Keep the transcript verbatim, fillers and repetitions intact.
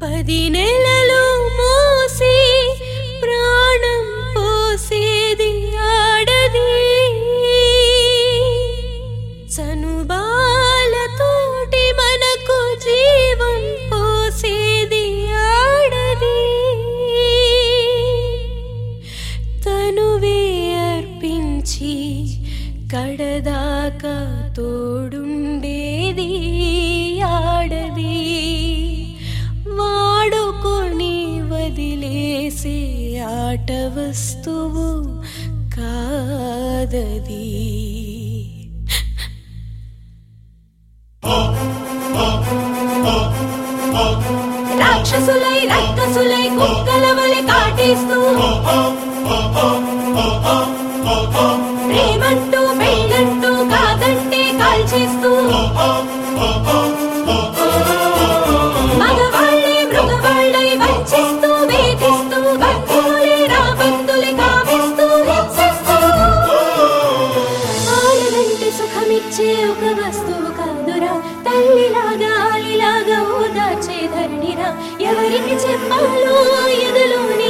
పది నెలలు మోసి ప్రాణం పోసేది ఆడది, చనుబాలతోటి మనకు జీవం పోసేది ఆడది, తనువే అర్పించి కడదాకా తోడుండేది ఆడది, వాడుకొని వదిలేసే ఆట వస్తువు కాదది. రాక్షసులై రక్కసులై కుక్కల వలె కాటేస్తూ, ప్రేమంటూ పెళ్ళంటూ కాదంటే కాల్చేస్తూ, మగవాళ్ళే మృగవాళ్ళై వంచిస్తూ వేధిస్తూ, బంధువులే రాబందులే కావిస్తూ హింసిస్తూ, ఆడదంటే సుఖమిచ్చే ఒక వస్తువు కాదురా, తల్లిలాగా ఆలిలాగా ఓదార్చే ధరణిరా, ఎవరికి చెప్పాలో ఎదలోని